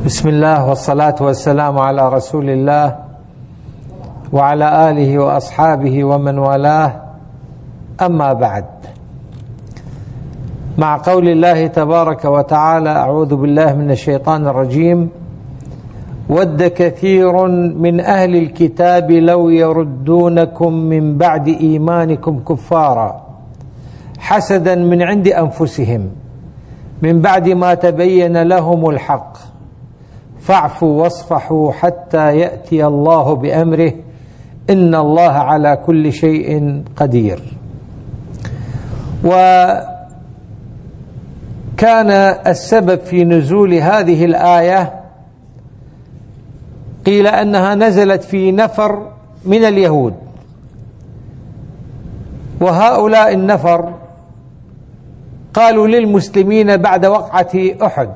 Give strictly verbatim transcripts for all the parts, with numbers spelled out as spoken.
بسم الله والصلاة والسلام على رسول الله وعلى آله وأصحابه ومن والاه، أما بعد. مع قول الله تبارك وتعالى: أعوذ بالله من الشيطان الرجيم: ود كثير من أهل الكتاب لو يردونكم من بعد إيمانكم كفارا حسدا من عند أنفسهم من بعد ما تبين لهم الحق فاعفوا واصفحوا حتى يأتي الله بأمره إن الله على كل شيء قدير. وكان السبب في نزول هذه الآية قيل أنها نزلت في نفر من اليهود، وهؤلاء النفر قالوا للمسلمين بعد وقعة أحد،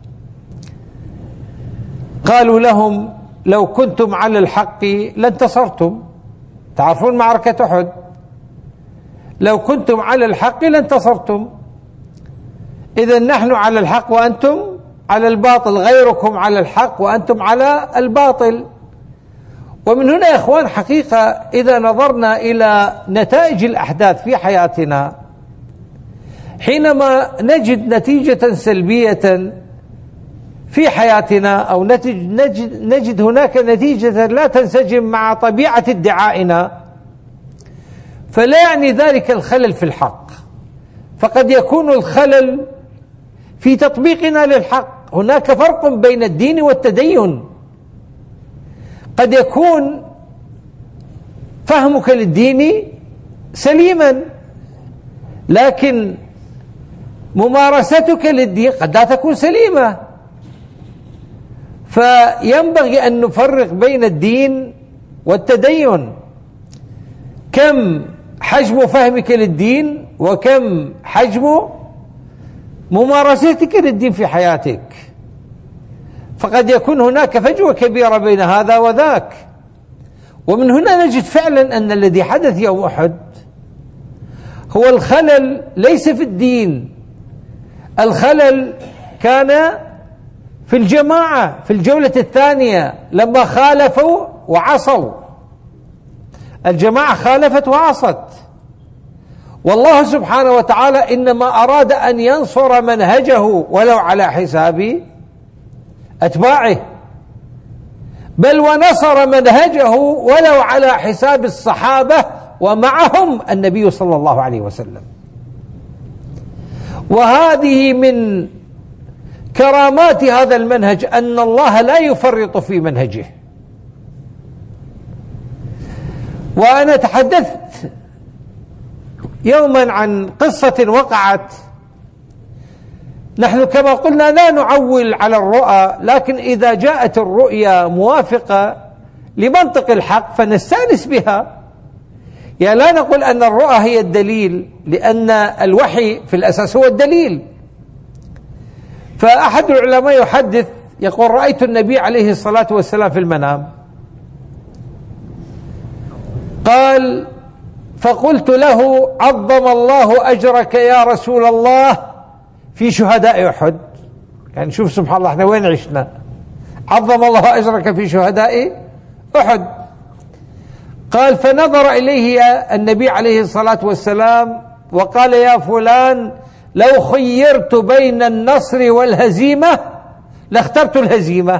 قالوا لهم: لو كنتم على الحق لانتصرتم. تعرفون معركة أحد، لو كنتم على الحق لانتصرتم، إذن نحن على الحق وأنتم على الباطل، غيركم على الحق وأنتم على الباطل. ومن هنا يا إخوان، حقيقة إذا نظرنا إلى نتائج الأحداث في حياتنا، حينما نجد نتيجة سلبية في حياتنا أو نجد, نجد هناك نتيجة لا تنسجم مع طبيعة ادعائنا، فلا يعني ذلك الخلل في الحق، فقد يكون الخلل في تطبيقنا للحق. هناك فرق بين الدين والتدين. قد يكون فهمك للدين سليما، لكن ممارستك للدين قد لا تكون سليمة. فينبغي أن نفرق بين الدين والتدين. كم حجم فهمك للدين وكم حجم ممارستك للدين في حياتك، فقد يكون هناك فجوة كبيرة بين هذا وذاك. ومن هنا نجد فعلا أن الذي حدث يوم أحد هو الخلل ليس في الدين، الخلل كان في الجماعة في الجولة الثانية لما خالفوا وعصوا. الجماعة خالفت وعصت، والله سبحانه وتعالى إنما أراد أن ينصر منهجه ولو على حساب أتباعه، بل ونصر منهجه ولو على حساب الصحابة ومعهم النبي صلى الله عليه وسلم. وهذه من كرامات هذا المنهج أن الله لا يفرط في منهجه. وأنا تحدثت يوما عن قصة وقعت. نحن كما قلنا لا نعول على الرؤى، لكن إذا جاءت الرؤيا موافقة لمنطق الحق فنستانس بها. يعني لا نقول أن الرؤى هي الدليل، لأن الوحي في الأساس هو الدليل. فأحد العلماء يحدث يقول: رأيت النبي عليه الصلاة والسلام في المنام، قال: فقلت له: عظم الله أجرك يا رسول الله في شهداء أحد. يعني شوف سبحان الله، احنا وين عشنا؟ عظم الله أجرك في شهداء أحد. قال: فنظر إليه النبي عليه الصلاة والسلام وقال: يا فلان، لو خيرت بين النصر والهزيمة لاخترت الهزيمة.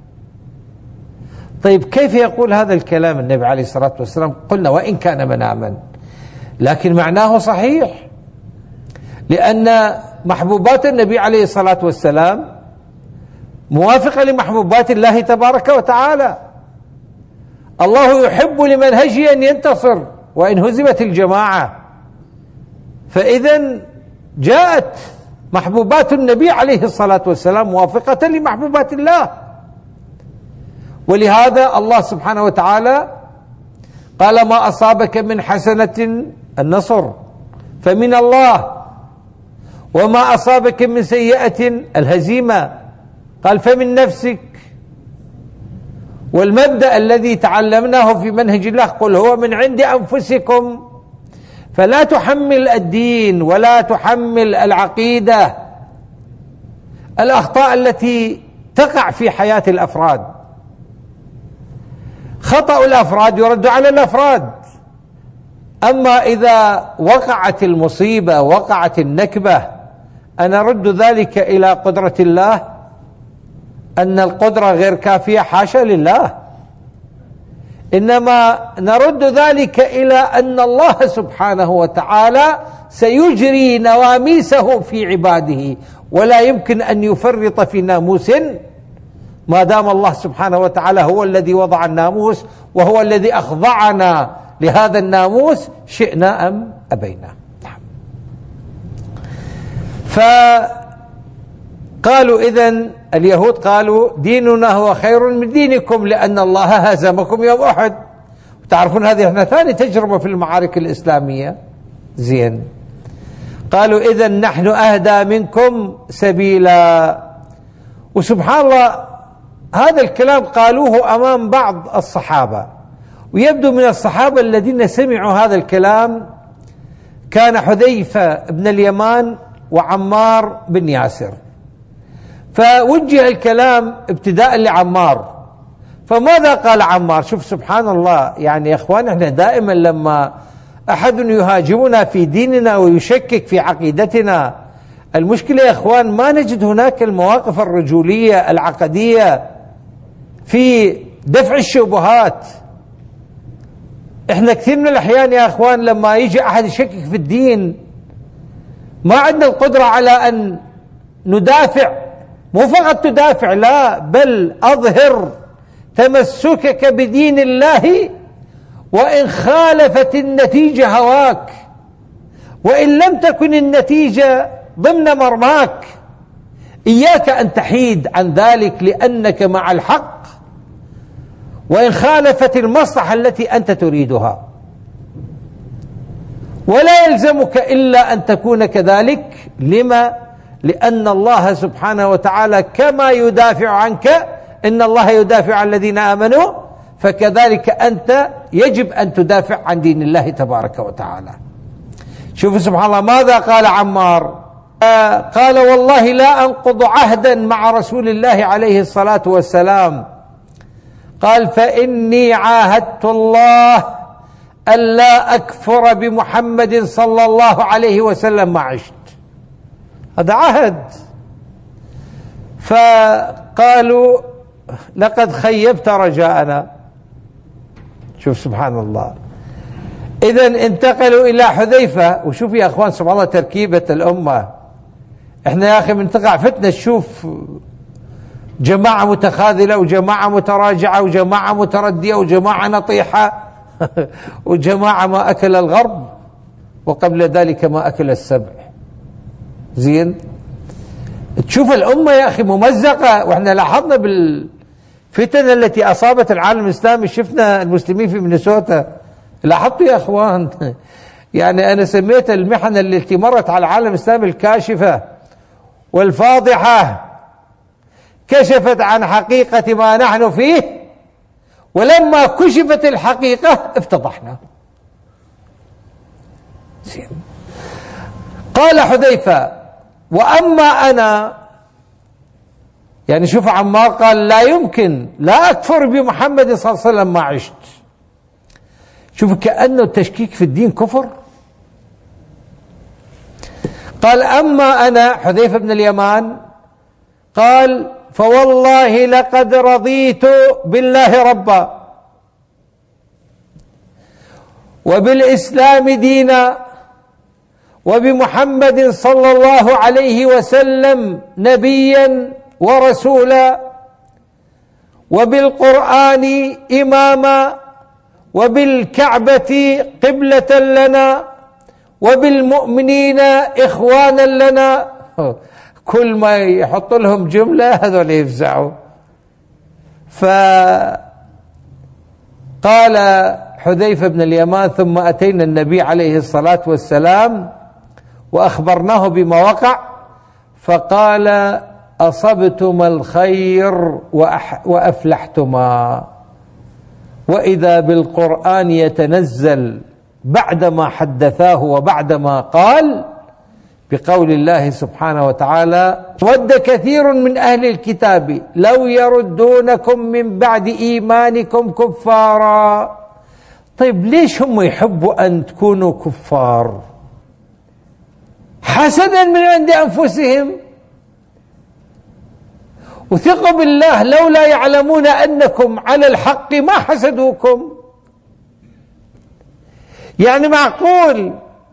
طيب كيف يقول هذا الكلام النبي عليه الصلاة والسلام؟ قلنا وإن كان مناما، لكن معناه صحيح، لأن محبوبات النبي عليه الصلاة والسلام موافقة لمحبوبات الله تبارك وتعالى. الله يحب لمنهجه أن ينتصر وإن هزمت الجماعة، فإذن جاءت محبوبات النبي عليه الصلاة والسلام موافقة لمحبوبات الله. ولهذا الله سبحانه وتعالى قال: ما أصابك من حسنة النصر فمن الله، وما أصابك من سيئة الهزيمة قال فمن نفسك. والمبدأ الذي تعلمناه في منهج الله: قل هو من عند أنفسكم. فلا تحمل الدين ولا تحمل العقيدة الأخطاء التي تقع في حياة الأفراد. خطأ الأفراد يرد على الأفراد، أما إذا وقعت المصيبة وقعت النكبة أنا أرد ذلك إلى قدرة الله، أن القدرة غير كافية، حاشا لله، إنما نرد ذلك إلى أن الله سبحانه وتعالى سيجري نواميسه في عباده، ولا يمكن أن يفرط في ناموس ما دام الله سبحانه وتعالى هو الذي وضع الناموس وهو الذي أخضعنا لهذا الناموس شئنا أم أبينا. فقالوا إذن اليهود قالوا ديننا هو خير من دينكم لأن الله هزمكم يوم أحد. تعرفون هذه احنا ثاني تجربة في المعارك الإسلامية. زين، قالوا إذن نحن أهدى منكم سبيلا. وسبحان الله هذا الكلام قالوه أمام بعض الصحابة، ويبدو من الصحابة الذين سمعوا هذا الكلام كان حذيفة بن اليمان وعمار بن ياسر، فوجه الكلام ابتداء لعمار. فماذا قال عمار؟ شوف سبحان الله، يعني يا اخوان احنا دائما لما احد يهاجمنا في ديننا ويشكك في عقيدتنا، المشكلة يا اخوان ما نجد هناك المواقف الرجولية العقدية في دفع الشبهات. احنا كثير من الاحيان يا اخوان لما يجي احد يشكك في الدين ما عندنا القدرة على ان ندافع، مو فقط تدافع، لا بل اظهر تمسكك بدين الله وان خالفت النتيجة هواك، وان لم تكن النتيجة ضمن مرماك، اياك ان تحيد عن ذلك لانك مع الحق وإن خالفت المصلحة التي أنت تريدها، ولا يلزمك إلا أن تكون كذلك. لما؟ لأن الله سبحانه وتعالى كما يدافع عنك، إن الله يدافع عن الذين آمنوا، فكذلك أنت يجب أن تدافع عن دين الله تبارك وتعالى. شوفوا سبحان الله ماذا قال عمار؟ قال والله لا أنقض عهدا مع رسول الله عليه الصلاة والسلام. قال فإني عاهدت الله ألا أكفر بمحمد صلى الله عليه وسلم ما عشت. هذا عهد. فقالوا لقد خيبت رجاءنا. شوف سبحان الله، إذن انتقلوا إلى حذيفة. وشوف يا أخوان سبحان الله تركيبة الأمة، احنا يا أخي من تقع فتنة نشوف جماعة متخاذلة وجماعة متراجعة وجماعة متردية وجماعة نطيحة وجماعة ما أكل الغرب وقبل ذلك ما أكل السبع. زين، تشوف الأمة يا أخي ممزقة. وإحنا لاحظنا بالفتن التي أصابت العالم الإسلامي، شفنا المسلمين في مينيسوتا، لاحظتوا يا أخوان يعني أنا سميت المحن التي مرت على العالم الإسلامي الكاشفة والفاضحة، كشفت عن حقيقة ما نحن فيه، ولما كشفت الحقيقة افتضحنا. قال حذيفة وأما أنا، يعني شوف عمار قال لا يمكن، لا أكفر بمحمد صلى الله عليه وسلم ما عشت. شوف كأنه التشكيك في الدين كفر. قال أما أنا حذيفة بن اليمان قال فوالله لقد رضيت بالله ربا وبالإسلام دينا وبمحمد صلى الله عليه وسلم نبيا ورسولا وبالقرآن إماما وبالكعبة قبلة لنا وبالمؤمنين إخوانا لنا. كل ما يحط لهم جملة هذول يفزعوا. فقال حذيفة بن اليمان ثم أتينا النبي عليه الصلاة والسلام وأخبرناه بما وقع، فقال أصبتما الخير وأفلحتما. وإذا بالقرآن يتنزل بعدما حدثاه وبعدما قال بقول الله سبحانه وتعالى: ود كثير من أهل الكتاب لو يردونكم من بعد إيمانكم كفارا. طيب ليش هم يحبوا أن تكونوا كفار؟ حسدا من عند أنفسهم، وثقوا بالله لولا يعلمون أنكم على الحق ما حسدوكم. يعني معقول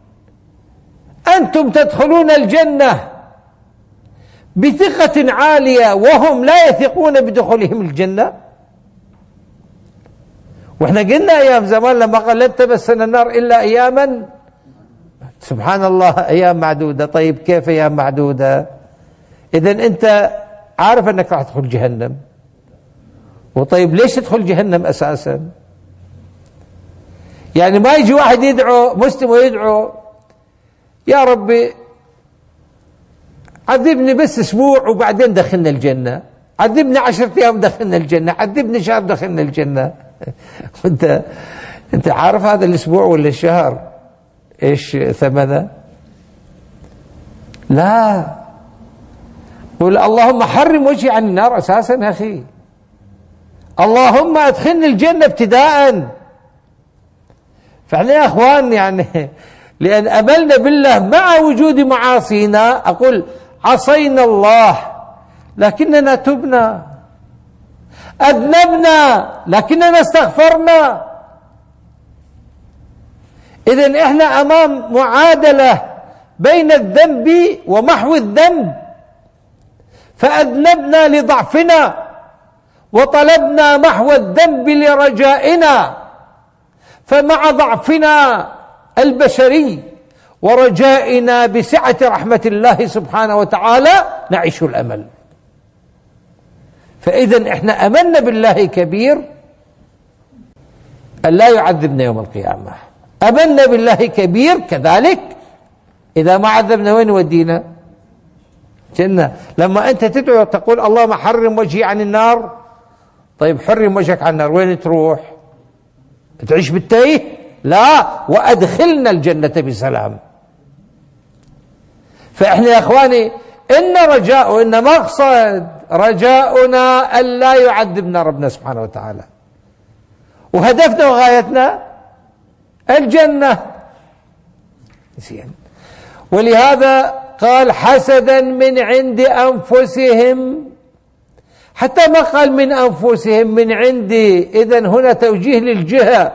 أنتم تدخلون الجنة بثقة عالية وهم لا يثقون بدخولهم الجنة؟ واحنا قلنا أيام زمان لما قال لن تمسنا النار إلا أياما، سبحان الله، أيام معدودة. طيب كيف أيام معدودة؟ إذن أنت عارف أنك راح تدخل جهنم، وطيب ليش تدخل جهنم أساسا؟ يعني ما يجي واحد يدعو مسلم ويدعو: يا ربي عذبني بس أسبوع وبعدين دخلنا الجنة، عذبني عشرة أيام دخلنا الجنة، عذبني شهر دخلنا الجنة. وانت انت عارف هذا الأسبوع ولا الشهر ايش ثمنه؟ لا، قل اللهم حرم وجهي عن النار أساسا يا أخي، اللهم أدخلني الجنة ابتداء. فاحنا يا أخوان يعني لأن أملنا بالله مع وجود معاصينا، أقول عصينا الله لكننا تبنا، أذنبنا لكننا استغفرنا. إذن إحنا أمام معادلة بين الذنب ومحو الذنب، فأذنبنا لضعفنا وطلبنا محو الذنب لرجائنا، فمع ضعفنا البشري ورجائنا بسعة رحمة الله سبحانه وتعالى نعيش الأمل. فإذن إحنا أمنا بالله كبير أن لا يعذبنا يوم القيامة، أمنا بالله كبير كذلك إذا ما عذبنا وين ودينا؟ جنة. لما أنت تدعو تقول اللهم حرم وجهي عن النار، طيب حرم وجهك عن النار وين تروح؟ تعيش بالتيه؟ لا، وأدخلنا الجنة بسلام. فإحنا يا أخواني إن رجاء وإن مقصد رجاؤنا أن لا يعذبنا ربنا سبحانه وتعالى، وهدفنا وغايتنا الجنة. زين. ولهذا قال حسدا من عند أنفسهم، حتى ما قال من أنفسهم من عندي. إذن هنا توجيه للجهة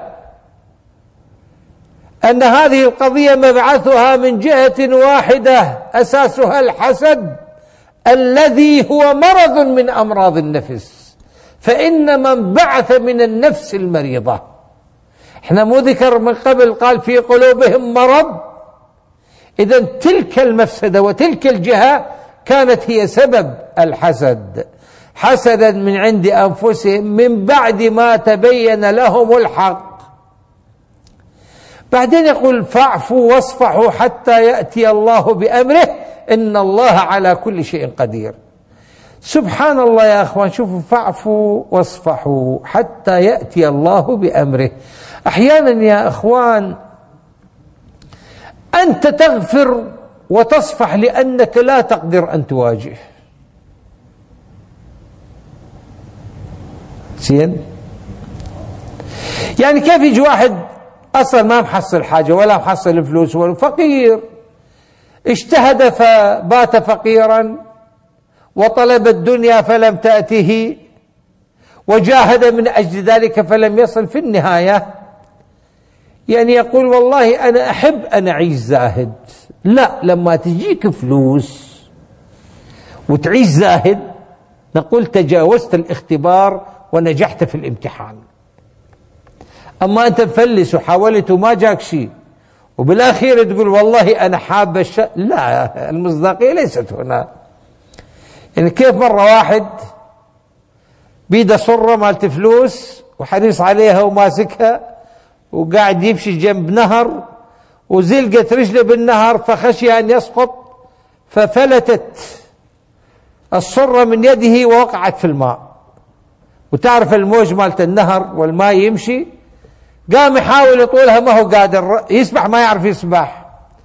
أن هذه القضية مبعثها من جهة واحدة أساسها الحسد الذي هو مرض من أمراض النفس، فإن من بعث من النفس المريضة. احنا مو ذكر من قبل قال في قلوبهم مرض؟ إذن تلك المفسدة وتلك الجهة كانت هي سبب الحسد. حسدا من عند أنفسهم من بعد ما تبين لهم الحق. بعدين يقول فاعفوا واصفحوا حتى يأتي الله بأمره إن الله على كل شيء قدير. سبحان الله يا أخوان، شوفوا، فاعفوا واصفحوا حتى يأتي الله بأمره. أحيانا يا أخوان أنت تغفر وتصفح لأنك لا تقدر أن تواجه. زين؟ يعني كيف يجي واحد أصلا ما محصل حاجة ولا محصل فلوس ولا فقير، اجتهد فبات فقيرا، وطلب الدنيا فلم تأته، وجاهد من أجل ذلك فلم يصل، في النهاية يعني يقول والله أنا أحب أن أعيش زاهد. لا، لما تجيك فلوس وتعيش زاهد نقول تجاوزت الاختبار ونجحت في الامتحان. أما أنت مفلس وحاولت وما جاك شيء وبالأخير تقول والله أنا حاب الشيء، لا، المصداقية ليست هنا. يعني كيف مرة واحد بيده صرة مالت فلوس وحريص عليها وماسكها وقاعد يمشي جنب نهر وزلقت رجله بالنهر فخشي أن يسقط، ففلتت الصرة من يده ووقعت في الماء. وتعرف الموج مالت النهر والماء يمشي، قام يحاول يطولها ما هو قادر يسبح، ما يعرف يسبح،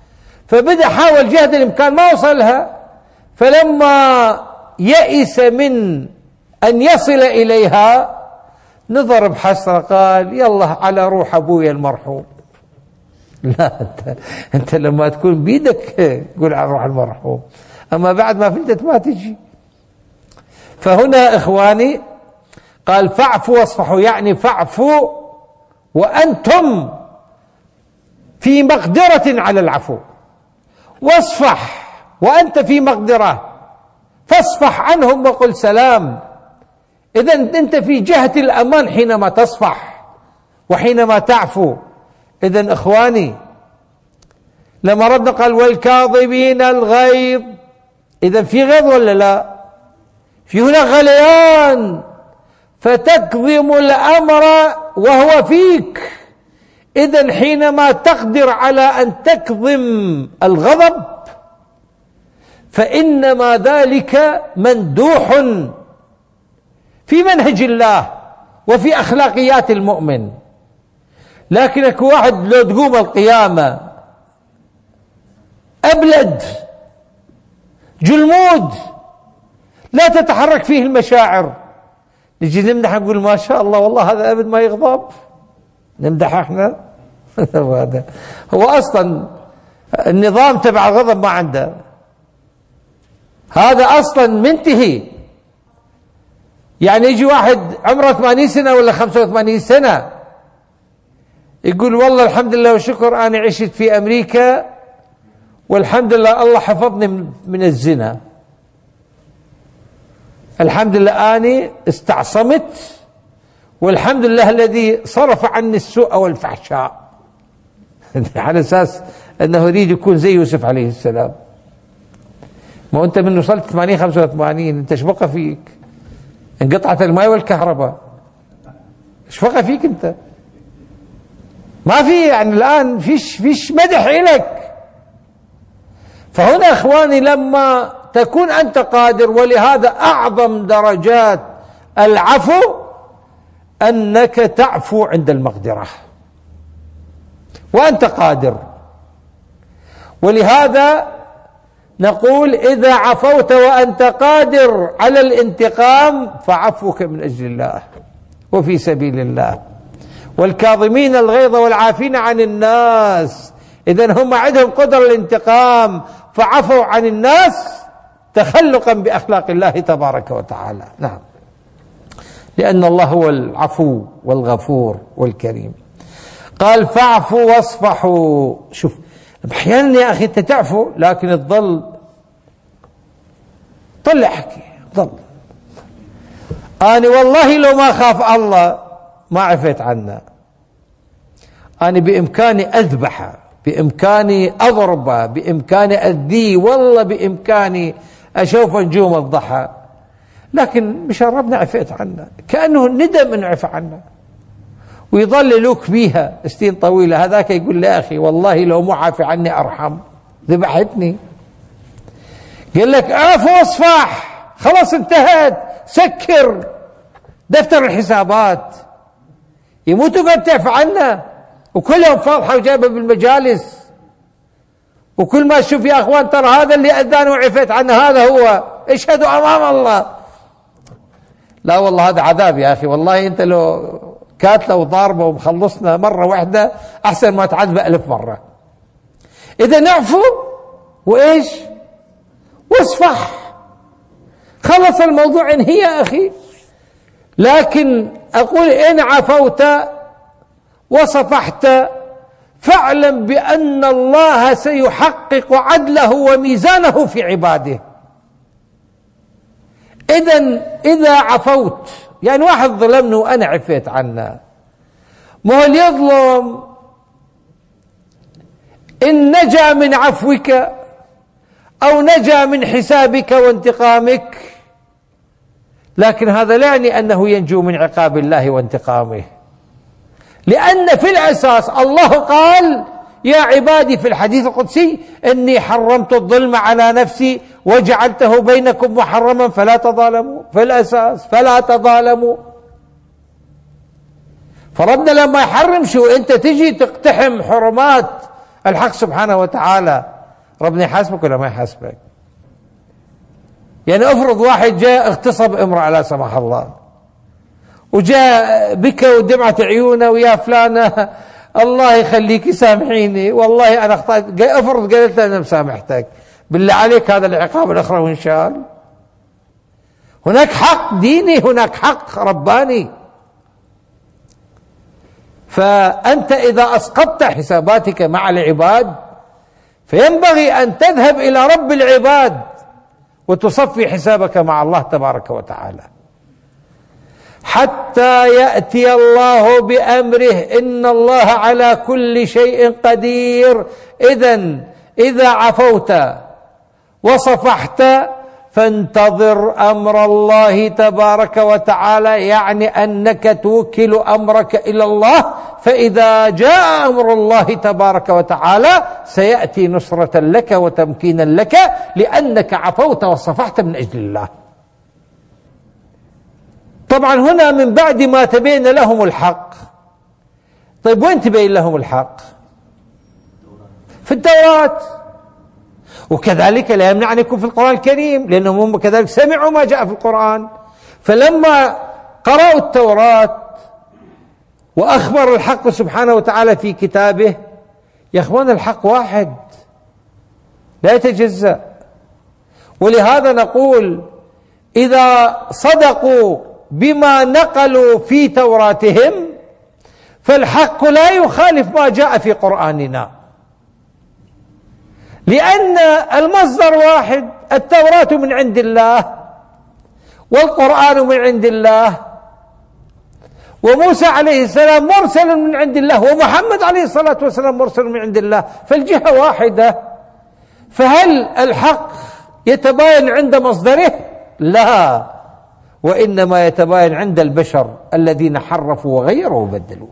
فبدأ حاول جهد الإمكان ما وصلها، فلما يئس من أن يصل إليها نظر بحسرة قال يلا على روح أبويا المرحوم. لا أنت, أنت لما تكون بيدك قول على روح المرحوم، أما بعد ما فلتت ما تجي. فهنا إخواني قال فاعفوا واصفحوا، يعني فاعفوا وأنتم في مقدرة على العفو، واصفح وأنت في مقدرة فاصفح عنهم وقل سلام. إذن أنت في جهة الأمان حينما تصفح وحينما تعفو. إذن إخواني لما ربنا قال والكاظمين الغيظ، إذن في غيظ ولا لا؟ في هنا غليان، فتكظم الأمر وهو فيك. إذن حينما تقدر على أن تكظم الغضب فإنما ذلك مندوح في منهج الله وفي أخلاقيات المؤمن. لكنك واحد لو تقوم القيامة أبلد جلمود لا تتحرك فيه المشاعر، نجي نمدح نقول ما شاء الله والله هذا أبد ما يغضب، نمدح احنا. هذا هو أصلا النظام تبع الغضب ما عنده، هذا أصلا منتهي. يعني يجي واحد عمره ثمانين سنة ولا خمسة وثمانين سنة يقول والله الحمد لله وشكر أنا عشت في أمريكا والحمد لله الله حفظني من الزنا، الحمد لله أنا استعصمت والحمد لله الذي صرف عني السوء والفحشاء، على أساس أنه يريد يكون زي يوسف عليه السلام. ما أنت من وصلت ثمانين خمسة وثمانين أنت شبقى فيك؟ انقطعت الماء والكهرباء شبقى فيك أنت؟ ما في يعني الآن فيش فيش مدح إلك. فهنا إخواني لما تكون أنت قادر، ولهذا أعظم درجات العفو أنك تعفو عند المقدرة وأنت قادر. ولهذا نقول إذا عفوت وأنت قادر على الانتقام فعفوك من أجل الله وفي سبيل الله. والكاظمين الغيظ والعافين عن الناس، إذن هم عندهم قدرة الانتقام فعفوا عن الناس تخلقا بأخلاق الله تبارك وتعالى. نعم، لأن الله هو العفو والغفور والكريم. قال فاعفوا واصفحوا. شوف أحيانا يا أخي أنت تعفو لكن تظل طلع حكي ظل أنا والله لو ما خاف الله ما عفيت عنه، أنا بإمكاني أذبحه، بإمكاني أضربه، بإمكاني أذيه، والله بإمكاني أشوف نجوم الضحى، لكن مشان ربنا عفيت عنه، كأنه ندم أنه عفى عنه ويظل لوك بيها سنين طويلة. هذاك يقول لي أخي والله لو مو عافي عني أرحم، ذبحتني. قال لك اعف واصفح، خلاص انتهت، سكر دفتر الحسابات، يموتوا قد تعفى عنه وكلهم فاضحة وجايبة بالمجالس، وكل ما تشوف يا أخوان ترى هذا اللي أذان وعفيت عنه هذا هو، اشهدوا أمام الله. لا والله هذا عذاب يا أخي، والله أنت لو كاتله وضاربه ومخلصنا مرة واحدة أحسن ما تعذب ألف مرة. إذا نعفو وإيش واصفح، خلص الموضوع انهي يا أخي. لكن أقول إن عفوت وصفحت فاعلم بأن الله سيحقق عدله وميزانه في عباده. إذن إذا عفوت، يعني واحد ظلمني وأنا عفيت عنه، ما هو اللي يظلم إن نجا من عفوك أو نجا من حسابك وانتقامك، لكن هذا لا يعني أنه ينجو من عقاب الله وانتقامه، لأن في الأساس الله قال يا عبادي في الحديث القدسي إني حرمت الظلم على نفسي وجعلته بينكم محرما فلا تظالموا. في الأساس فلا تظالموا. فربنا لما يحرم شو أنت تجي تقتحم حرمات الحق سبحانه وتعالى، ربنا يحاسبك ولا ما يحاسبك؟ يعني افرض واحد جاء اغتصب امرأة لا سمح الله، وجاء بكى ودمعت عيونه ويا فلانة الله يخليك سامحيني والله أنا أخطأت، افرض قالت له أنا مسامحتك، بالله عليك هذا العقاب الأخروي إن شاء الله. هناك حق ديني، هناك حق رباني. فأنت إذا أسقطت حساباتك مع العباد فينبغي أن تذهب إلى رب العباد وتصفي حسابك مع الله تبارك وتعالى حتى يأتي الله بأمره، إن الله على كل شيء قدير. إذن إذا عفوت وصفحت فانتظر أمر الله تبارك وتعالى، يعني أنك توكل أمرك إلى الله، فإذا جاء أمر الله تبارك وتعالى سيأتي نصرة لك وتمكينا لك، لأنك عفوت وصفحت من أجل الله. طبعا هنا من بعد ما تبين لهم الحق. طيب وين تبين لهم الحق؟ في التوراة، وكذلك لا يمنع أن يكون في القرآن الكريم، لأنهم هم كذلك سمعوا ما جاء في القرآن. فلما قرأوا التوراة وأخبر الحق سبحانه وتعالى في كتابه، يا أخوان الحق واحد لا يتجزأ. ولهذا نقول إذا صدقوا بما نقلوا في توراتهم فالحق لا يخالف ما جاء في قرآننا، لأن المصدر واحد، التوراة من عند الله والقرآن من عند الله، وموسى عليه السلام مرسل من عند الله، ومحمد عليه الصلاة والسلام مرسل من عند الله، فالجهة واحدة. فهل الحق يتباين عند مصدره؟ لا، وإنما يتباين عند البشر الذين حرفوا وغيروا وبدلوا.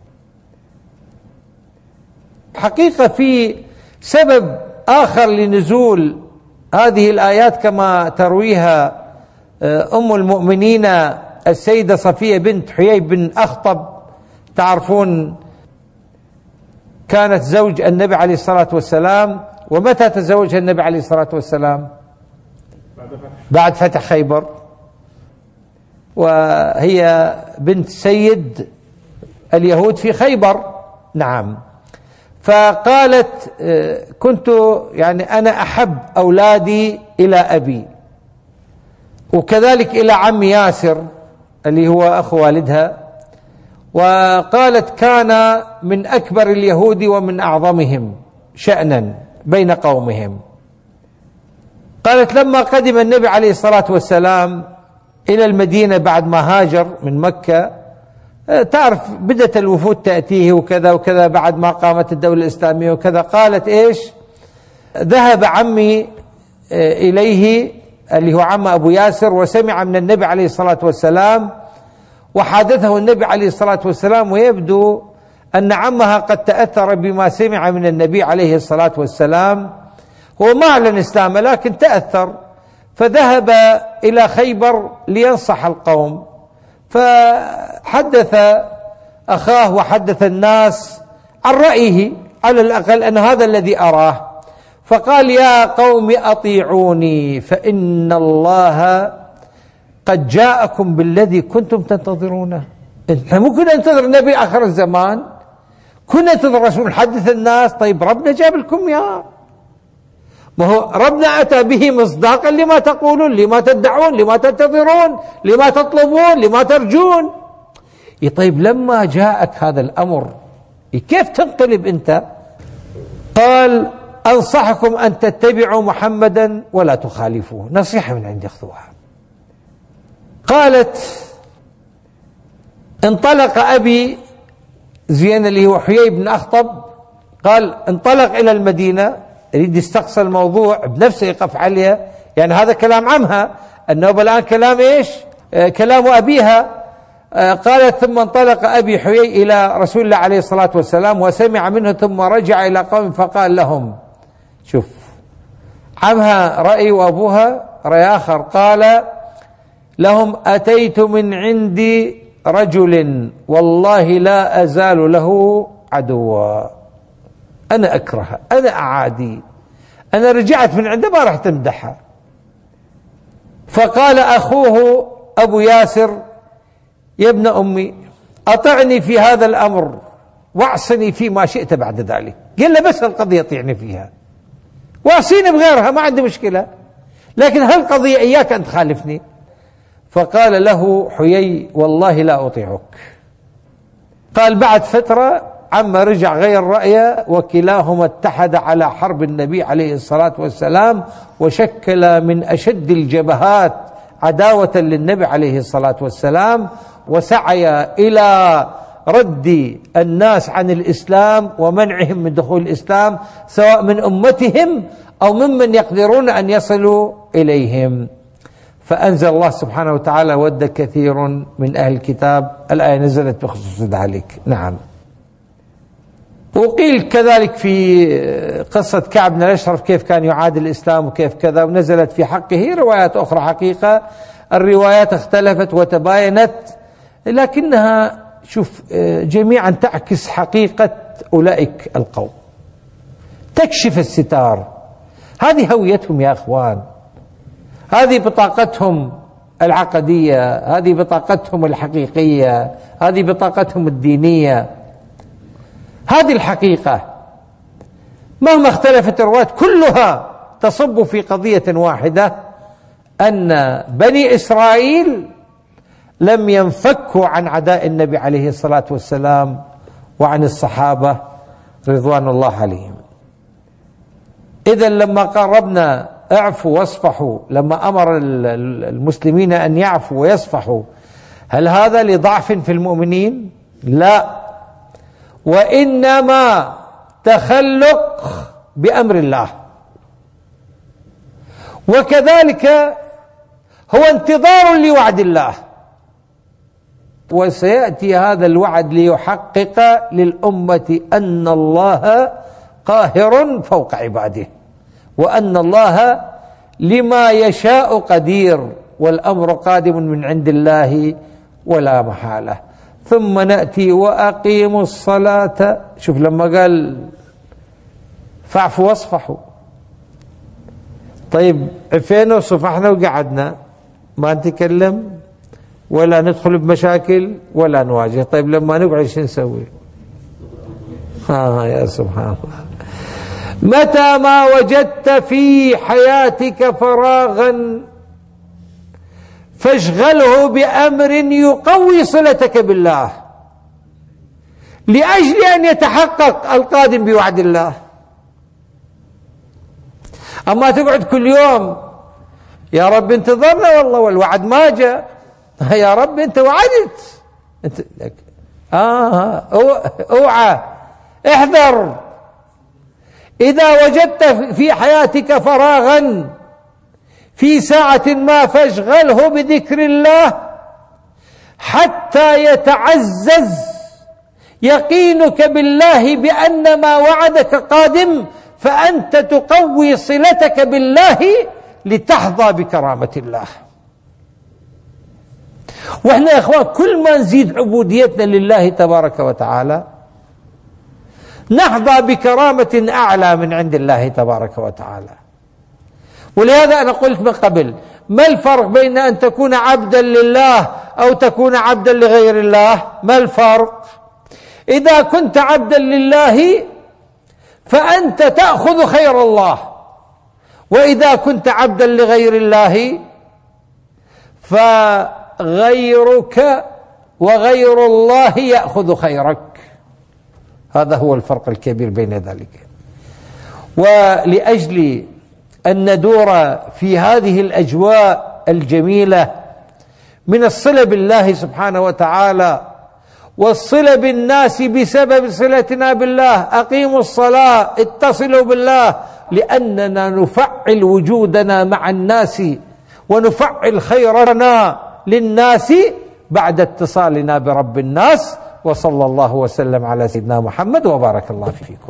حقيقة في سبب آخر لنزول هذه الآيات كما ترويها أم المؤمنين السيدة صفية بنت حيي بن أخطب. تعرفون كانت زوج النبي عليه الصلاة والسلام، ومتى تزوجها النبي عليه الصلاة والسلام؟ بعد فتح خيبر، وهي بنت سيد اليهود في خيبر. نعم. فقالت كنت يعني أنا أحب أولادي إلى أبي، وكذلك إلى عم ياسر اللي هو أخو والدها، وقالت كان من أكبر اليهود ومن أعظمهم شأنا بين قومهم. قالت لما قدم النبي عليه الصلاة والسلام إلى المدينة بعد ما هاجر من مكة، تعرف بدأت الوفود تأتيه وكذا وكذا بعد ما قامت الدولة الإسلامية وكذا. قالت إيش؟ ذهب عمي إليه اللي هو عم أبو ياسر وسمع من النبي عليه الصلاة والسلام، وحادثه النبي عليه الصلاة والسلام، ويبدو أن عمها قد تأثر بما سمع من النبي عليه الصلاة والسلام. هو ما أعلن إسلامه لكن تأثر، فذهب إلى خيبر لينصح القوم، فحدث أخاه وحدث الناس عن رأيه على الأقل أن هذا الذي أراه، فقال يا قوم أطيعوني فإن الله قد جاءكم بالذي كنتم تنتظرونه. احنا مو كنا ننتظر النبي آخر الزمان، كنا ننتظر رسول حدث الناس. طيب ربنا جاب لكم يا ما هو ربنا أتى به مصداقا لما تقولون، لما تدعون، لما تنتظرون، لما تطلبون، لما ترجون. طيب لما جاءك هذا الأمر كيف تنقلب أنت؟ قال أنصحكم أن تتبعوا محمدا ولا تخالفوه، نصيحة من عندي أخذوها. قالت انطلق أبي زين اللي هو حيي بن أخطب، قال انطلق إلى المدينة، يريد يستقصى الموضوع بنفسه يقف عليها، يعني هذا كلام عمها، النوبة الآن كلام إيش؟ آه كلام أبيها. آه قالت ثم انطلق أبي حيي إلى رسول الله عليه الصلاة والسلام وسمع منه، ثم رجع إلى قوم فقال لهم، شوف عمها رأي وأبوها رأي آخر، قال لهم أتيت من عندي رجل والله لا أزال له عدوا، أنا أكرهه، أنا أعادي، أنا رجعت من عنده ما رحت أمدحها. فقال أخوه أبو ياسر: يا ابن أمي أطعني في هذا الأمر واعصني فيما شئت بعد ذلك. قال له: بس القضية طيعني فيها واعصيني بغيرها ما عندي مشكلة، لكن هالقضية إياك أن تخالفني. فقال له حيي: والله لا أطيعك. قال بعد فترة عما رجع غير رأيه، وكلاهما اتحد على حرب النبي عليه الصلاة والسلام، وشكل من أشد الجبهات عداوة للنبي عليه الصلاة والسلام، وسعي إلى رد الناس عن الإسلام ومنعهم من دخول الإسلام، سواء من أمتهم أو ممن يقدرون أن يصلوا إليهم. فأنزل الله سبحانه وتعالى: ود كثير من أهل الكتاب. الآية نزلت بخصوص ذلك. نعم. وقيل كذلك في قصة كعب بن الأشرف كيف كان يعادي الإسلام وكيف كذا، ونزلت في حقه روايات أخرى. حقيقة الروايات اختلفت وتباينت، لكنها شوف جميعا تعكس حقيقة أولئك القوم، تكشف الستار. هذه هويتهم يا أخوان، هذه بطاقتهم العقدية، هذه بطاقتهم الحقيقية، هذه بطاقتهم الدينية، هذه الحقيقة. مهما اختلفت الروايات كلها تصب في قضية واحدة، أن بني إسرائيل لم ينفكوا عن عداء النبي عليه الصلاة والسلام وعن الصحابة رضوان الله عليهم. إذن لما قربنا اعفوا واصفحوا، لما أمر المسلمين أن يعفوا ويصفحوا، هل هذا لضعف في المؤمنين؟ لا، وإنما تخلق بأمر الله، وكذلك هو انتظار لوعد الله، وسيأتي هذا الوعد ليحقق للأمة أن الله قاهر فوق عباده، وأن الله لما يشاء قدير، والأمر قادم من عند الله ولا محالة. ثم نأتي وأقيموا الصلاة. شوف لما قال فاعفوا واصفحوا، طيب عفينا وصفحنا وقعدنا ما نتكلم ولا ندخل بمشاكل ولا نواجه، طيب لما نقعد شو نسوي؟ آه يا سبحان الله. متى ما وجدت في حياتك فراغا فاشغله بأمر يقوي صلتك بالله، لأجل أن يتحقق القادم بوعد الله. أما تقعد كل يوم يا رب انتظرنا والله والوعد ما جاء، يا رب أنت وعدت، أنت آه اوعى احذر. إذا وجدت في حياتك فراغا في ساعة ما فاشغله بذكر الله حتى يتعزز يقينك بالله بأن ما وعدك قادم، فأنت تقوي صلتك بالله لتحظى بكرامة الله. وإحنا يا إخوان كل ما نزيد عبوديتنا لله تبارك وتعالى نحظى بكرامة أعلى من عند الله تبارك وتعالى. ولهذا أنا قلت من قبل: ما الفرق بين أن تكون عبدا لله أو تكون عبدا لغير الله؟ ما الفرق؟ إذا كنت عبدا لله فأنت تأخذ خير الله، وإذا كنت عبدا لغير الله فغيرك وغير الله يأخذ خيرك. هذا هو الفرق الكبير بين ذلك. ولأجل أن ندور في هذه الأجواء الجميلة من الصلة بالله سبحانه وتعالى والصلة بالناس بسبب صلتنا بالله، أقيموا الصلاة، اتصلوا بالله، لأننا نفعل وجودنا مع الناس ونفعل خيرنا للناس بعد اتصالنا برب الناس. وصلى الله وسلم على سيدنا محمد وبارك الله فيكم.